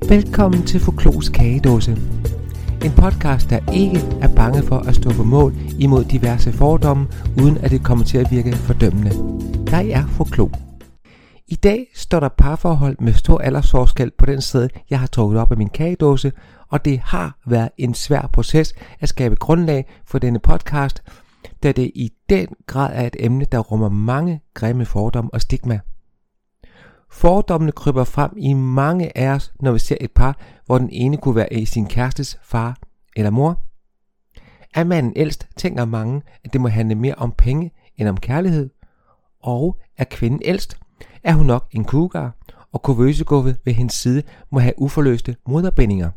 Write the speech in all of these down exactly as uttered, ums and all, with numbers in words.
Velkommen til Foklos Kagedåse. En podcast, der ikke er bange for at stå på mål imod diverse fordomme, uden at det kommer til at virke fordømmende. Jeg er Foklo. I dag står der parforhold med stor aldersforskel på den side, jeg har trukket op af min kagedåse, og det har været en svær proces at skabe grundlag for denne podcast, da det i den grad er et emne, der rummer mange grimme fordomme og stigma. Fordommene kryber frem i mange af os, når vi ser et par, hvor den ene kunne være i sin kærestes far eller mor. Er manden ældst, tænker mange, at det må handle mere om penge end om kærlighed. Og er kvinden ældst, er hun nok en cougar, og kuvøseguffe ved hendes side må have uforløste moderbindinger.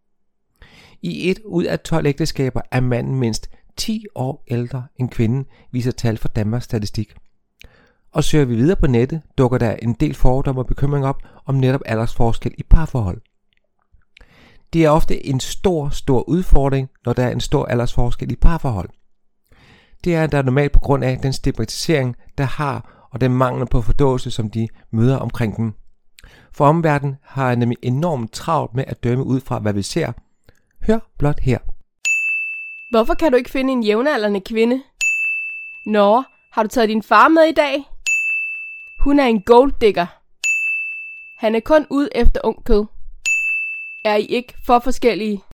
I et ud af tolv ægteskaber er manden mindst ti år ældre end kvinden, viser tal fra Danmarks Statistik. Og søger vi videre på nettet, dukker der en del fordomme og bekymring op om netop aldersforskel i parforhold. Det er ofte en stor, stor udfordring, når der er en stor aldersforskel i parforhold. Det er der normalt på grund af den stigmatisering, der har, og den mangel på forståelse, som de møder omkring dem. For omverdenen har nemlig enormt travlt med at dømme ud fra, hvad vi ser. Hør blot her. Hvorfor kan du ikke finde en jævnaldrende kvinde? Nå, har du taget din far med i dag? Hun er en golddigger. Han er kun ude efter ung kød. Er I ikke for forskellige?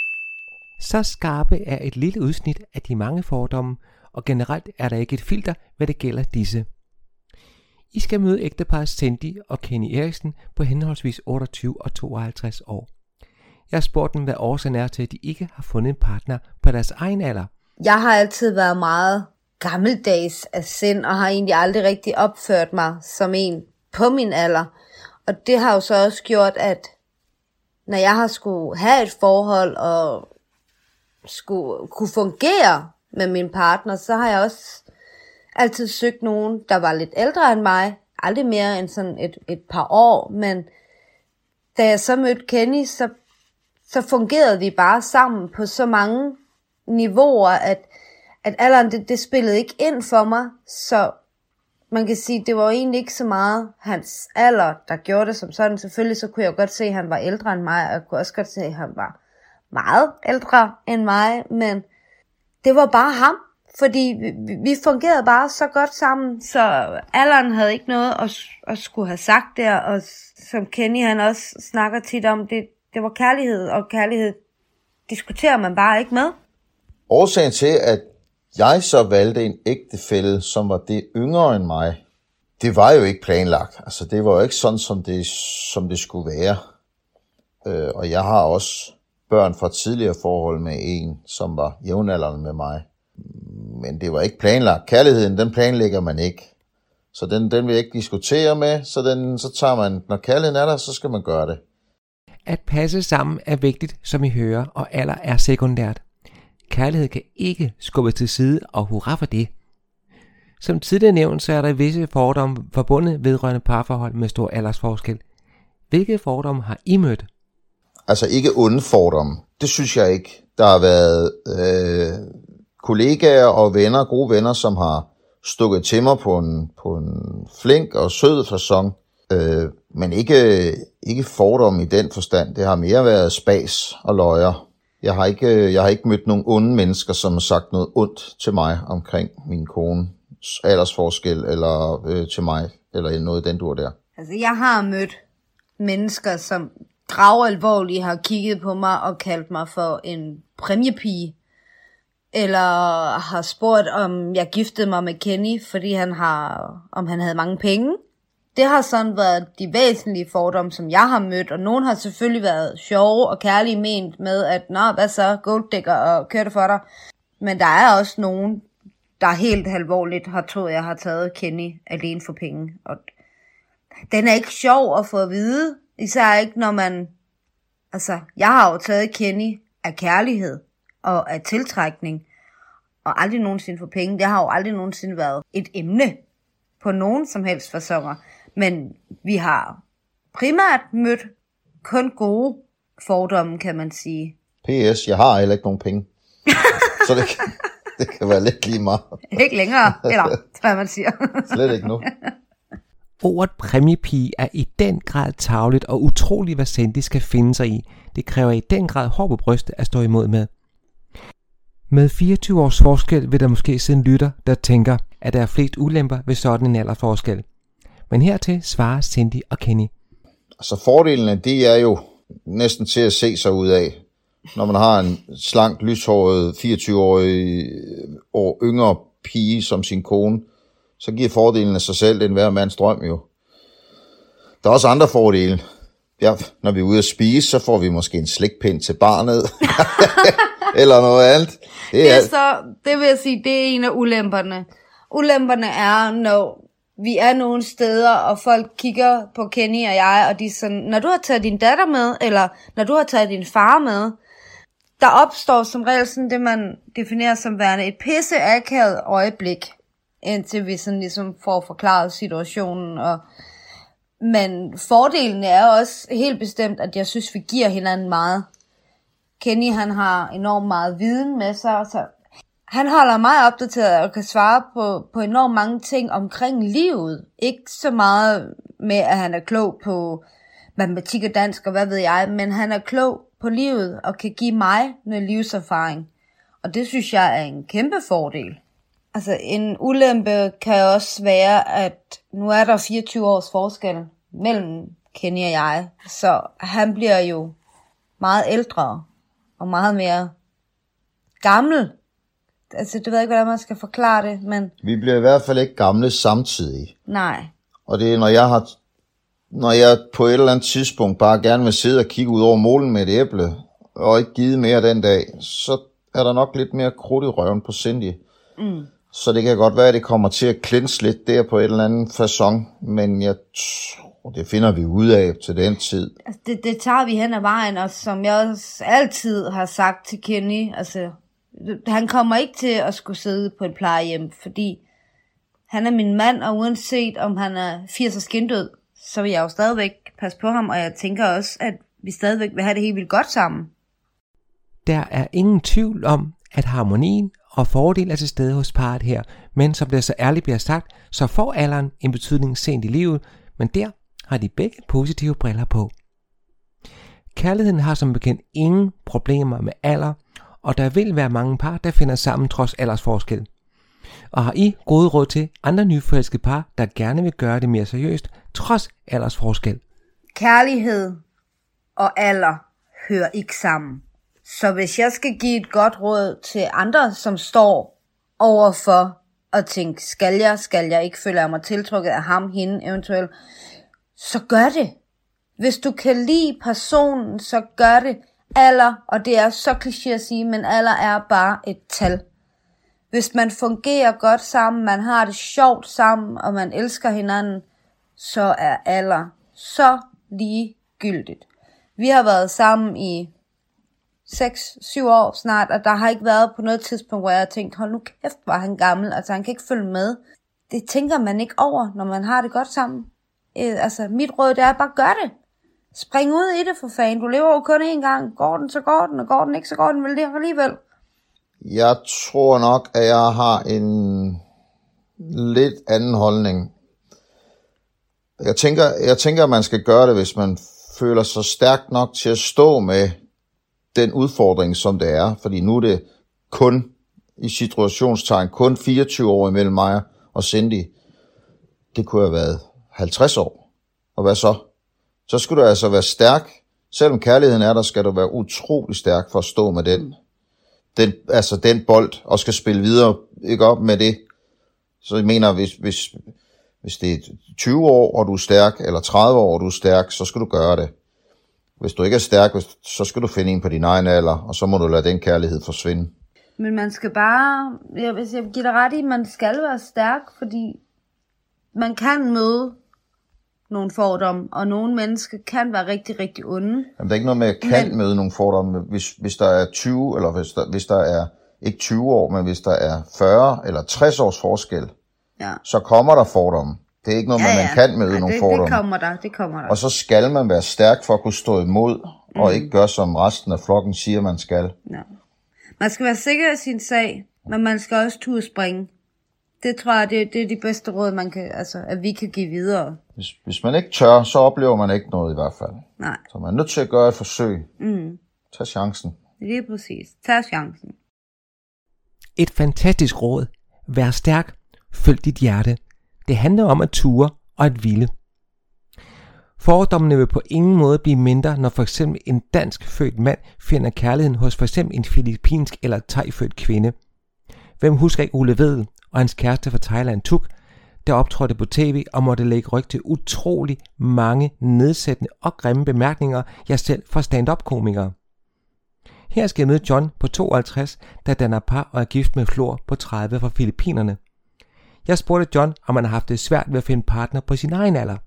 Så skarpe er et lille udsnit af de mange fordomme, og generelt er der ikke et filter, hvad det gælder disse. I skal møde ægteparret Cindy og Kenny Eriksen på henholdsvis otteogtyve og tooghalvtreds år. Jeg har spurgt dem, hvad årsagen er til, at de ikke har fundet en partner på deres egen alder. Jeg har altid været meget gammeldags af sind, og har egentlig aldrig rigtig opført mig som en på min alder. Og det har jo så også gjort, at når jeg har skulle have et forhold og skulle kunne fungere med min partner, så har jeg også altid søgt nogen, der var lidt ældre end mig. Aldrig mere end sådan et, et par år, men da jeg så mødte Kenny, så, så fungerede vi bare sammen på så mange niveauer, at at alderen, det, det spillede ikke ind for mig, så man kan sige, det var egentlig ikke så meget hans alder, der gjorde det som sådan. Selvfølgelig så kunne jeg godt se, at han var ældre end mig, og jeg kunne også godt se, at han var meget ældre end mig, men det var bare ham, fordi vi, vi fungerede bare så godt sammen, så alderen havde ikke noget at, at skulle have sagt der, og som Kenny han også snakker tit om, det, det var kærlighed, og kærlighed diskuterer man bare ikke med. Årsagen til, at jeg så valgte en ægtefælle, som var det yngre end mig, det var jo ikke planlagt. Altså, det var jo ikke sådan, som det, som det skulle være. Øh, og jeg har også børn fra tidligere forhold med en, som var jævnaldrende med mig. Men det var ikke planlagt. Kærligheden, den planlægger man ikke. Så den, den vil jeg ikke diskutere med. Så, den, så tager man, når kærligheden er der, så skal man gøre det. At passe sammen er vigtigt, som I hører, og alder er sekundært. Kærlighed kan ikke skubbe til side, og hurra for det. Som tidligere nævnt, så er der visse fordomme forbundet vedrørende parforhold med stor aldersforskel. Hvilke fordomme har I mødt? Altså ikke onde fordomme. Det synes jeg ikke. Der har været øh, kollegaer og venner, gode venner, som har stukket til mig på en, på en flink og sød facon. Øh, men ikke, ikke fordomme i den forstand. Det har mere været spas og løjer. Jeg har ikke, jeg har ikke mødt nogen onde mennesker, som har sagt noget ondt til mig omkring min kones aldersforskel, eller øh, til mig, eller noget den dur der. Altså, jeg har mødt mennesker, som gravalvorligt har kigget på mig og kaldt mig for en præmiepige, eller har spurgt, om jeg giftede mig med Kenny, fordi han har, om han havde mange penge. Det har sådan været de væsentlige fordomme, som jeg har mødt, og nogen har selvfølgelig været sjove og kærlige ment med, at nå, hvad så, golddigger og kører det for dig. Men der er også nogen, der helt alvorligt har troet, jeg har taget Kenny alene for penge. Og den er ikke sjov at få at vide, især ikke når man, altså jeg har jo taget Kenny af kærlighed og af tiltrækning, og aldrig nogensinde for penge. Det har jo aldrig nogensinde været et emne på nogen som helst faconer. Men vi har primært mødt kun gode fordomme, kan man sige. P S, jeg har heller ikke nogen penge. Så det kan, det kan være lidt lige meget. Ikke længere, eller hvad man siger. Slet ikke nu. Ordet præmiepige er i den grad tarveligt og utroligt, hvad Cindy skal finde sig i. Det kræver i den grad hår på brystet at stå imod med. Med fireogtyve års forskel vil der måske sidde en lytter, der tænker, at der er flest ulemper ved sådan en aldersforskel. Men hertil svarer Cindy og Kenny. Altså fordelene, det er jo næsten til at se sig ud af. Når man har en slank, lyshåret, fireogtyve-årig år yngre pige som sin kone, så giver fordelen af sig selv den hver mands drøm jo. Der er også andre fordele. Ja, når vi er ude at spise, så får vi måske en slikpind til barnet. Eller noget andet. Det, det, er er så, det vil jeg sige, det er en af ulemperne. Ulemperne er, når vi er nogle steder, og folk kigger på Kenny og jeg, og de er sådan, når du har taget din datter med, eller når du har taget din far med, der opstår som regel sådan det, man definerer som værende et pisse akavet øjeblik, indtil vi sådan ligesom får forklaret situationen. Og men fordelen er også helt bestemt, at jeg synes, vi giver hinanden meget. Kenny, han har enormt meget viden med sig, så han holder mig opdateret og kan svare på, på enormt mange ting omkring livet. Ikke så meget med, at han er klog på matematik og dansk og hvad ved jeg, men han er klog på livet og kan give mig noget livserfaring. Og det synes jeg er en kæmpe fordel. Altså en ulempe kan også være, at nu er der fireogtyve års forskel mellem Kenny og jeg, så han bliver jo meget ældre og meget mere gammel. Altså det ved jeg ikke, hvordan man skal forklare det, men... Vi bliver i hvert fald ikke gamle samtidig. Nej. Og det er, når jeg har... Når jeg på et eller andet tidspunkt bare gerne vil sidde og kigge ud over målen med et æble, og ikke give mere den dag, så er der nok lidt mere krudt i røven på Cindy. Mm. Så det kan godt være, at det kommer til at klinse lidt der på et eller andet facon, men jeg tror, det finder vi ud af til den tid. Altså det, det tager vi hen ad vejen, og som jeg også altid har sagt til Kenny, altså han kommer ikke til at skulle sidde på et plejehjem, fordi han er min mand, og uanset om han er firs og skindød, så vil jeg jo stadigvæk passe på ham, og jeg tænker også, at vi stadigvæk vil have det helt vildt godt sammen. Der er ingen tvivl om, at harmonien og fordel er til stede hos parret her, men som det så ærligt bliver sagt, så får alderen en betydning sent i livet, men der har de begge positive briller på. Kærligheden har som bekendt ingen problemer med alder, og der vil være mange par, der finder sammen trods aldersforskel. Og har I gode råd til andre nyforelskede par, der gerne vil gøre det mere seriøst, trods aldersforskel? Kærlighed og alder hører ikke sammen. Så hvis jeg skal give et godt råd til andre, som står overfor at tænke, skal jeg, skal jeg ikke, føler jeg mig tiltrukket af ham, hende eventuelt, så gør det. Hvis du kan lide personen, så gør det. Alder, og det er så kliché at sige, men alder er bare et tal. Hvis man fungerer godt sammen, man har det sjovt sammen, og man elsker hinanden, så er alder så ligegyldigt. Vi har været sammen i seks syv år snart, og der har ikke været på noget tidspunkt, hvor jeg har tænkt, hold nu kæft, var han gammel, altså han kan ikke følge med. Det tænker man ikke over, når man har det godt sammen. Altså mit råd, det er bare gør det. Spring ud i det for fanden. Du lever jo kun én gang. Går den, så går den, og går den ikke, så går den vel det alligevel. Jeg tror nok, at jeg har en lidt anden holdning. Jeg tænker, jeg tænker, at man skal gøre det, hvis man føler sig stærkt nok til at stå med den udfordring, som det er. Fordi nu er det kun, i situationstegn, kun fireogtyve år imellem mig og Cindy. Det kunne have været halvtreds år. Og hvad så? Så skulle du altså være stærk. Selvom kærligheden er der, skal du være utrolig stærk for at stå med den. Den, altså den bold, og skal spille videre, ikke op med det. Så jeg mener, hvis, hvis, hvis det er tyve år, og du er stærk, eller tredive år, og du er stærk, så skal du gøre det. Hvis du ikke er stærk, så skal du finde en på din egen alder, og så må du lade den kærlighed forsvinde. Men man skal bare, jeg, hvis jeg giver dig ret i, man skal være stærk, fordi man kan møde nogle fordomme, og nogle mennesker kan være rigtig, rigtig onde. Jamen, der er ikke noget med, at kan men... møde nogle fordomme. Hvis, hvis der er tyve, eller hvis der, hvis der er ikke tyve år, men hvis der er fyrre eller tres års forskel, ja. Så kommer der fordomme. Det er ikke noget med, ja, ja. Man kan møde ja, nogle det, fordomme. Det kommer der, det kommer der. Og så skal man være stærk for at kunne stå imod, mm. og ikke gøre, som resten af flokken siger, man skal. Ja. Man skal være sikker af sin sag, men man skal også turde springe. Det tror jeg, det, det er de bedste råd, man kan, altså, at vi kan give videre. Hvis, hvis man ikke tør, så oplever man ikke noget i hvert fald. Nej. Så man er nødt til at gøre et forsøg. Mm. Tag chancen. Lige præcis. Tag chancen. Et fantastisk råd. Vær stærk. Følg dit hjerte. Det handler om at ture og at ville. Fordommene vil på ingen måde blive mindre, når for eksempel en dansk født mand finder kærligheden hos for eksempel en filippinsk eller thai-født kvinde. Hvem husker ikke Ole Vedel og hans kæreste fra Thailand Tuk, der optrådte på tv og måtte lægge ryg til utrolig mange nedsættende og grimme bemærkninger, jeg selv fra stand-up-komikere. Her skal jeg møde John på tooghalvtreds, der danner par og er gift med Flor på tredive fra Filippinerne. Jeg spurgte John, om han har haft det svært ved at finde partner på sin egen alder.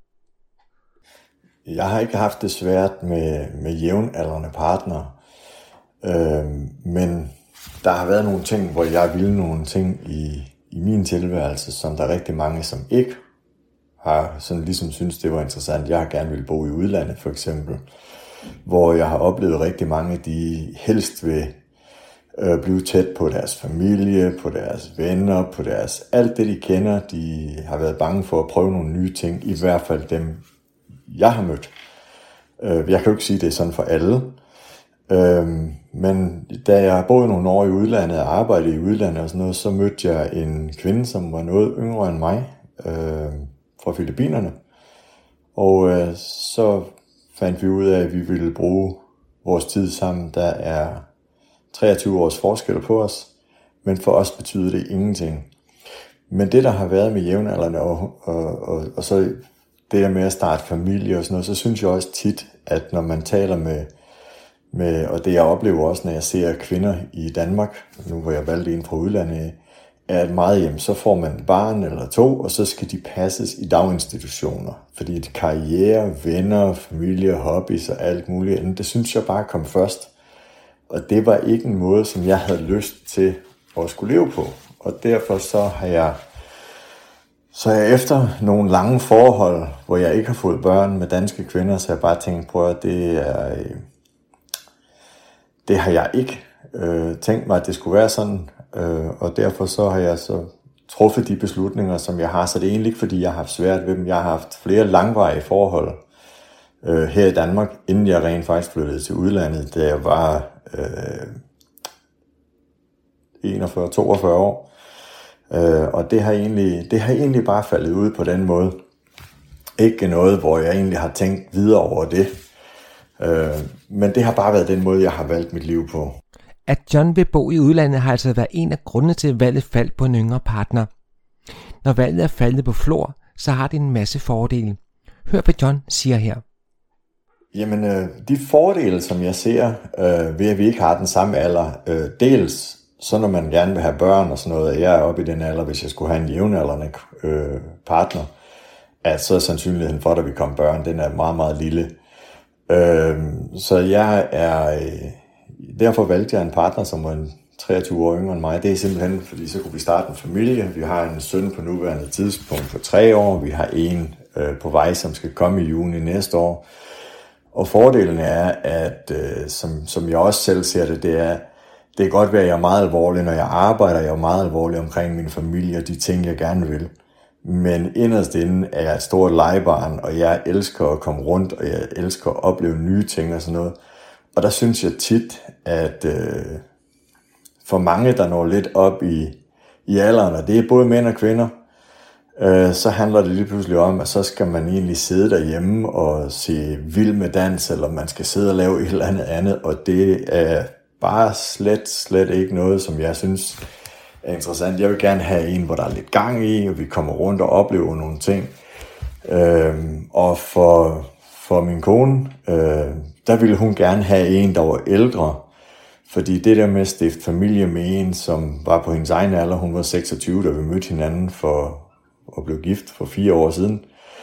Jeg har ikke haft det svært med, med jævnaldrende partnere, øh, men der har været nogle ting, hvor jeg ville nogle ting i, i min tilværelse, som der er rigtig mange, som ikke har sådan ligesom synes, det var interessant. Jeg har gerne ville bo i udlandet, for eksempel, hvor jeg har oplevet rigtig mange, de helst vil øh, blive tæt på deres familie, på deres venner, på deres alt det, de kender. De har været bange for at prøve nogle nye ting, i hvert fald dem, jeg har mødt. Øh, jeg kan jo ikke sige, at det er sådan for alle. Øh, men da jeg boede nogle år i udlandet og arbejdede i udlandet og sådan noget, så mødte jeg en kvinde, som var noget yngre end mig, øh, fra Filippinerne. Og øh, så fandt vi ud af, at vi ville bruge vores tid sammen. Der er treogtyve års forskel på os, men for os betyder det ingenting. Men det, der har været med jævnaldrende, og, og, og, og så det der med at starte familie og sådan noget, så synes jeg også tit, at når man taler med, med og det jeg oplever også, når jeg ser kvinder i Danmark, nu hvor jeg valgte en fra udlandet, er at meget hjem, så får man et barn eller to, og så skal de passes i daginstitutioner. Fordi det karriere, venner, familie, hobbies og alt muligt, det synes jeg bare kom først. Og det var ikke en måde, som jeg havde lyst til at skulle leve på. Og derfor så har jeg, så har jeg efter nogle lange forhold, hvor jeg ikke har fået børn med danske kvinder, så har jeg bare tænkt på, at det er, det har jeg ikke øh, tænkt mig, at det skulle være sådan. Øh, og derfor så har jeg så truffet de beslutninger, som jeg har. Så det er egentlig ikke, fordi jeg har haft svært ved dem. Jeg har haft flere langvarige forhold øh, her i Danmark, inden jeg rent faktisk flyttede til udlandet, da jeg var øh, enogfyrre til toogfyrre år. Øh, og det har, egentlig, det har egentlig bare faldet ud på den måde. Ikke noget, hvor jeg egentlig har tænkt videre over det. Øh, men det har bare været den måde, jeg har valgt mit liv på. At John vil bo i udlandet har altså været en af grundene til, at valget faldt på en yngre partner. Når valget er faldet på Flor, så har det en masse fordele. Hør, hvad John siger her. Jamen, øh, de fordele, som jeg ser øh, ved, at vi ikke har den samme alder, øh, dels så når man gerne vil have børn og sådan noget, jeg er oppe i den alder, hvis jeg skulle have en jævnaldrende øh, partner, at så er sandsynligheden for, at vi kommer børn, den er meget, meget lille. Øh, så jeg er... Øh, Derfor valgte jeg en partner, som var treogtyve år yngre end mig. Det er simpelthen, fordi så kunne vi starte en familie. Vi har en søn på nuværende tidspunkt på tre år. Vi har en øh, på vej, som skal komme i juni næste år. Og fordelen er, at øh, som, som jeg også selv ser det, det er, det er godt være, at jeg er meget alvorlig. Når jeg arbejder, jeg er meget alvorlig omkring min familie og de ting, jeg gerne vil. Men inderst inde er jeg et stort legebarn, og jeg elsker at komme rundt, og jeg elsker at opleve nye ting og sådan noget. Og der synes jeg tit, at øh, for mange, der når lidt op i, i alderen, og det er både mænd og kvinder, øh, så handler det lige pludselig om, at så skal man egentlig sidde derhjemme og se Vild med dans, eller man skal sidde og lave et eller andet andet, og det er bare slet, slet ikke noget, som jeg synes er interessant. Jeg vil gerne have en, hvor der er lidt gang i, og vi kommer rundt og oplever nogle ting. Øh, og for, for min kone... Øh, der ville hun gerne have en, der var ældre, fordi det der med at stifte familie med en, som var på hendes egen alder, hun var seksogtyve, da vi mødte hinanden for at blive gift for fire år siden,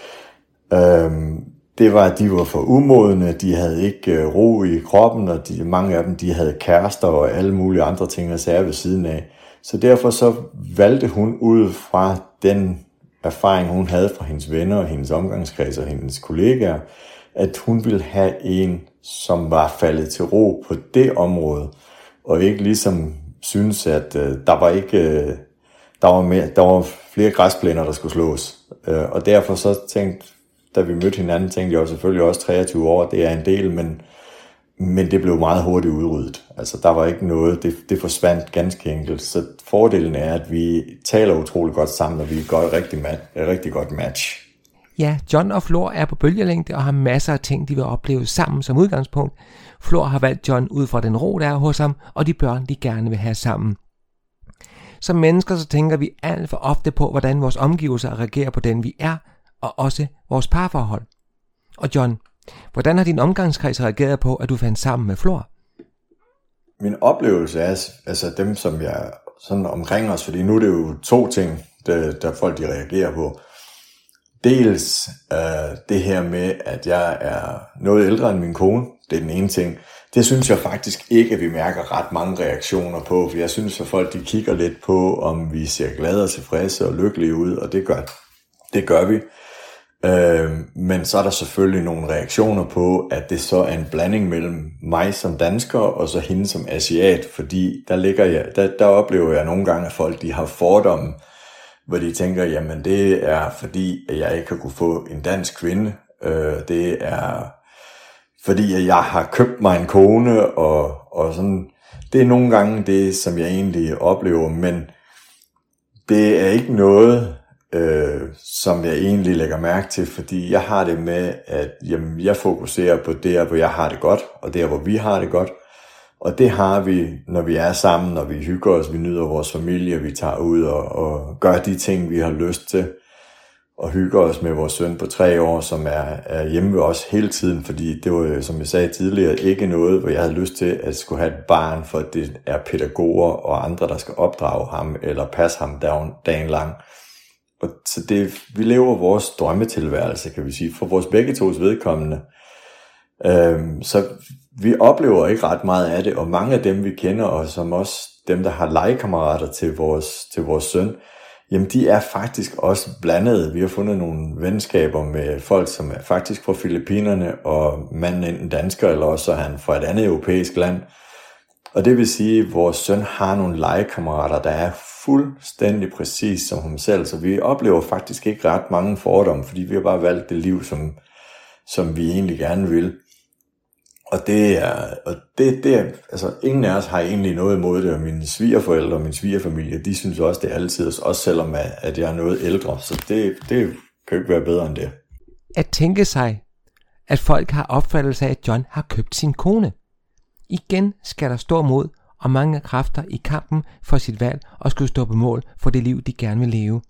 øhm, det var, at de var for umodne, de havde ikke ro i kroppen, og de, mange af dem, de havde kærester og alle mulige andre ting at sige ved siden af. Så derfor så valgte hun ud fra den erfaring, hun havde fra hendes venner og hendes omgangskreds og hendes kollegaer, at hun ville have en, som var faldet til ro på det område, og ikke ligesom synes, at øh, der var ikke, øh, der var, mere, der var flere græsplæner, der skulle slås. Øh, og derfor så tænkte, da vi mødte hinanden, tænkte jeg jo selvfølgelig også treogtyve år, det er en del, men, men det blev meget hurtigt udryddet. Altså der var ikke noget, det, det forsvandt ganske enkelt. Så fordelen er, at vi taler utrolig godt sammen, og vi gør et rigtig, et rigtig godt match. Ja, John og Flor er på bølgelængde og har masser af ting, de vil opleve sammen som udgangspunkt. Flor har valgt John ud fra den ro, der er hos ham, og de børn, de gerne vil have sammen. Som mennesker så tænker vi alt for ofte på, hvordan vores omgivelser reagerer på den vi er, og også vores parforhold. Og John, hvordan har din omgangskreds reageret på, at du fandt sammen med Flor? Min oplevelse er, altså dem som jeg sådan omkring os, fordi nu er det jo to ting, der, der folk de reagerer på. Dels øh, det her med, at jeg er noget ældre end min kone, det er den ene ting. Det synes jeg faktisk ikke, at vi mærker ret mange reaktioner på, for jeg synes, at folk de kigger lidt på, om vi ser glade og tilfredse og lykkelige ud, og det gør, det gør vi. Øh, men så er der selvfølgelig nogle reaktioner på, at det så er en blanding mellem mig som dansker og så hende som asiat, fordi der, ligger jeg, der, der oplever jeg nogle gange, at folk de har fordomme, hvor de tænker, jamen det er fordi, at jeg ikke har kunne få en dansk kvinde. Øh, det er fordi, at jeg har købt mig en kone, og, og sådan. Det er nogle gange det, som jeg egentlig oplever, men det er ikke noget, øh, som jeg egentlig lægger mærke til, fordi jeg har det med, at jamen, jeg fokuserer på der, hvor jeg har det godt, og der, hvor vi har det godt. Og det har vi, når vi er sammen, når vi hygger os, vi nyder vores familie, vi tager ud og, og gør de ting, vi har lyst til. Og hygger os med vores søn på tre år, som er, er hjemme ved os hele tiden, fordi det var, som jeg sagde tidligere, ikke noget, hvor jeg havde lyst til at skulle have et barn, for det er pædagoger og andre, der skal opdrage ham eller passe ham dagen, dagen lang. Og så det, vi lever vores drømmetilværelse, kan vi sige, for vores begge tos vedkommende. Øhm, så vi oplever ikke ret meget af det, og mange af dem, vi kender, og som også dem, der har legekammerater til vores, til vores søn, jamen de er faktisk også blandede. Vi har fundet nogle venskaber med folk, som er faktisk fra Filippinerne, og manden enten dansker, eller også er han fra et andet europæisk land. Og det vil sige, at vores søn har nogle legekammerater, der er fuldstændig præcis som ham selv. Så vi oplever faktisk ikke ret mange fordomme, fordi vi har bare valgt det liv, som, som vi egentlig gerne vil. Og det er, og det, det er, altså ingen af os har egentlig noget imod det, og mine svigerforældre og min svigerfamilie, de synes også, det er altid, også selvom at jeg er noget ældre, så det, det kan jo ikke være bedre end det. At tænke sig, at folk har opfattelse af, at John har købt sin kone. Igen skal der stå mod og mange kræfter i kampen for sit valg og skulle stå på mål for det liv, de gerne vil leve.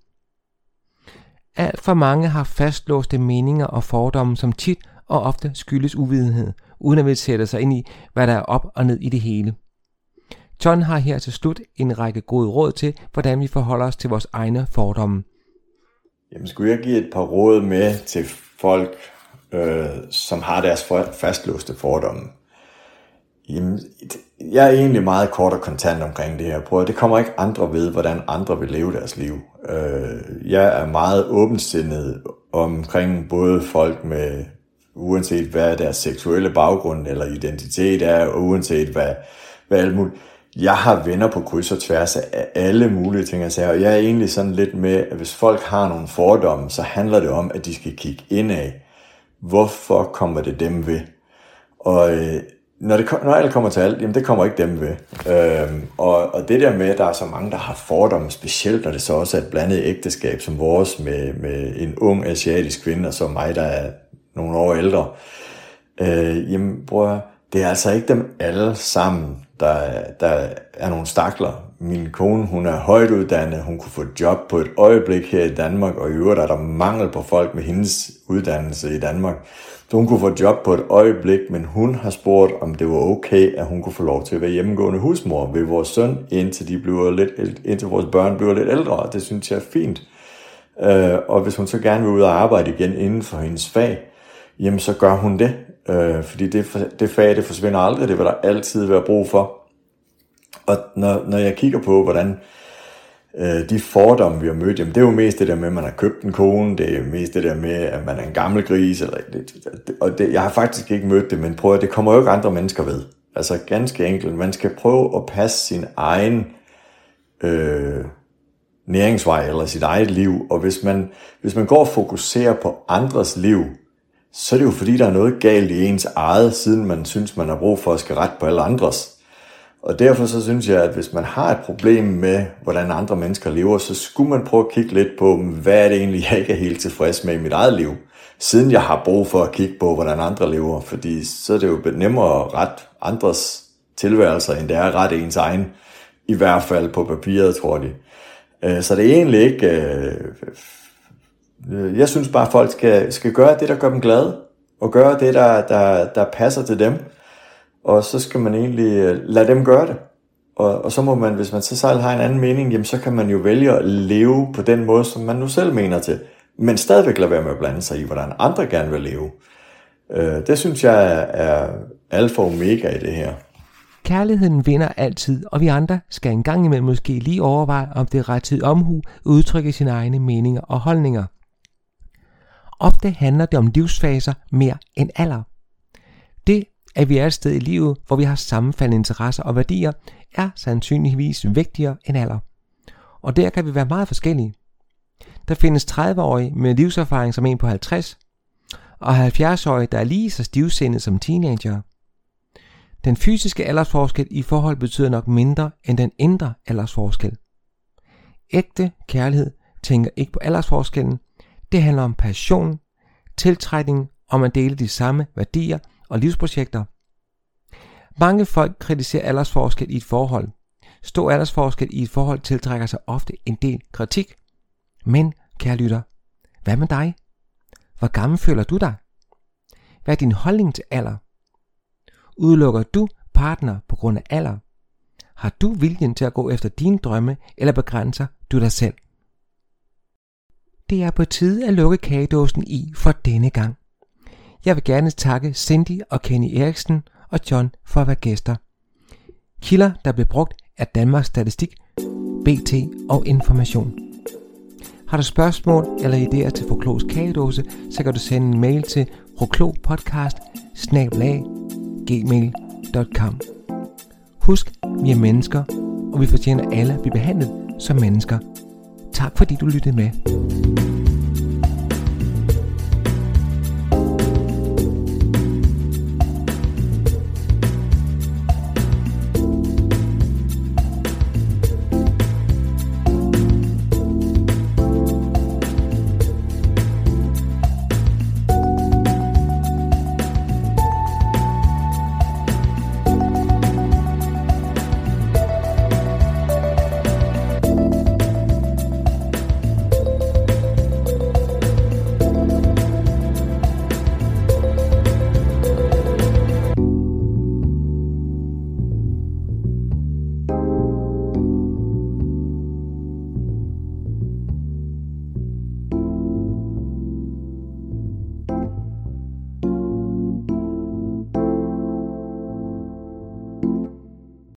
Alt for mange har fastlåste meninger og fordomme, som tit og ofte skyldes uvidenhed, uden at vil sætte sig ind i, hvad der er op og ned i det hele. John har her til slut en række gode råd til, hvordan vi forholder os til vores egne fordomme. Jamen, skulle jeg give et par råd med til folk, øh, som har deres fastlåste fordomme? Jamen, jeg er egentlig meget kort og kontant omkring det her. Prøv, det kommer ikke andre ved, hvordan andre vil leve deres liv. Øh, jeg er meget åbensindet omkring både folk med, uanset hvad deres seksuelle baggrund eller identitet er, og uanset hvad, hvad alt muligt. Jeg har venner på kryds og tværs af alle mulige ting, jeg siger, og jeg er egentlig sådan lidt med, at hvis folk har nogle fordomme, så handler det om, at de skal kigge indad. Hvorfor kommer det dem ved? Og øh, når, det, når alt kommer til alt, jamen det kommer ikke dem ved. Øhm, og, og det der med, at der er så mange, der har fordomme, specielt når det så også er et blandet ægteskab som vores, med, med en ung asiatisk kvinde, og så mig, der er nogle år ældre. Øh, jamen bror, det er altså ikke dem alle sammen, der, der er nogle stakler. Min kone, hun er højt uddannet, hun kunne få et job på et øjeblik her i Danmark, og i øvrigt er der mangel på folk med hendes uddannelse i Danmark. Så hun kunne få et job på et øjeblik, men hun har spurgt, om det var okay, at hun kunne få lov til at være hjemmegående husmor ved vores søn, indtil, de bliver lidt, indtil vores børn bliver lidt ældre, og det synes jeg er fint. Øh, og hvis hun så gerne vil ud og arbejde igen inden for hendes fag, jamen så gør hun det, øh, fordi det, det fag, det forsvinder aldrig, det vil der altid være brug for. Og når, når jeg kigger på, hvordan øh, de fordomme, vi har mødt, jamen det er jo mest det der med, at man har købt en kone, det er jo mest det der med, at man er en gammel gris, eller, det, og det, jeg har faktisk ikke mødt det, men prøv at det kommer jo ikke andre mennesker ved. Altså ganske enkelt, man skal prøve at passe sin egen, øh, næringsvej eller sit eget liv. Og hvis man, hvis man går og fokuserer på andres liv, så er det jo fordi, der er noget galt i ens eget, siden man synes, man har brug for at skal rette på alle andres. Og derfor så synes jeg, at hvis man har et problem med, hvordan andre mennesker lever, så skulle man prøve at kigge lidt på, hvad er det egentlig, jeg ikke er helt tilfreds med i mit eget liv, siden jeg har brug for at kigge på, hvordan andre lever. Fordi så er det jo nemmere at rette andres tilværelser, end det er at rette ens egen, i hvert fald på papiret, tror de. Så det er egentlig ikke... Jeg synes bare, at folk skal, skal gøre det, der gør dem glade, og gøre det, der, der, der passer til dem. Og så skal man egentlig lade dem gøre det. Og, og så må man, hvis man så selv har en anden mening, jamen så kan man jo vælge at leve på den måde, som man nu selv mener til. Men stadigvæk lade være med at blande sig i, hvordan andre gerne vil leve. Øh, det synes jeg er, er alfa og omega i det her. Kærligheden vinder altid, og vi andre skal en gang imellem måske lige overveje, om det er rettidig omhu at udtrykke sine egne meninger og holdninger. Ofte handler det om livsfaser mere end alder. Det, at vi er et sted i livet, hvor vi har sammenfaldende interesser og værdier, er sandsynligvis vigtigere end alder. Og der kan vi være meget forskellige. Der findes tredive-årige med livserfaring som en på halvtreds, og halvfjerds-årige, der er lige så stivsindet som teenager. Den fysiske aldersforskel i forhold betyder nok mindre end den indre aldersforskel. Ægte kærlighed tænker ikke på aldersforskellen. Det handler om passion, tiltrækning, om at dele de samme værdier og livsprojekter. Mange folk kritiserer aldersforskel i et forhold. Stor aldersforskel i et forhold tiltrækker sig ofte en del kritik. Men, kære lytter, hvad med dig? Hvor gammel føler du dig? Hvad er din holdning til alder? Udelukker du partner på grund af alder? Har du viljen til at gå efter dine drømme, eller begrænser du dig selv? Det er på tide at lukke kagedåsen i for denne gang. Jeg vil gerne takke Cindy og Kenny Eriksen og John for at være gæster. Kilder, der blev brugt af Danmarks Statistik, B T og Information. Har du spørgsmål eller idéer til Froklos kagedåse, så kan du sende en mail til froklopodcast bindestreg gmail punktum com. Husk, vi er mennesker, og vi fortjener alle at blive behandlet som mennesker. Tak fordi du lyttede med.